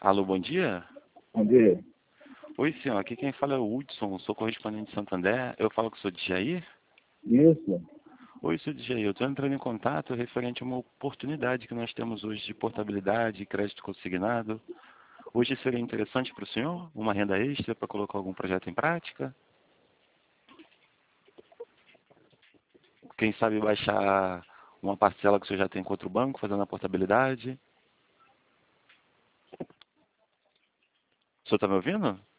Alô, bom dia. Bom dia. Oi, senhor. Aqui quem fala é o Hudson, sou correspondente de Santander. Eu falo com o senhor Djair. Isso. Oi, senhor Djair. Eu estou entrando em contato referente a uma oportunidade que nós temos hoje de portabilidade e crédito consignado. Hoje seria interessante para o senhor uma renda extra para colocar algum projeto em prática? Quem sabe baixar uma parcela que o senhor já tem com outro banco, fazendo a portabilidade? O senhor está me ouvindo?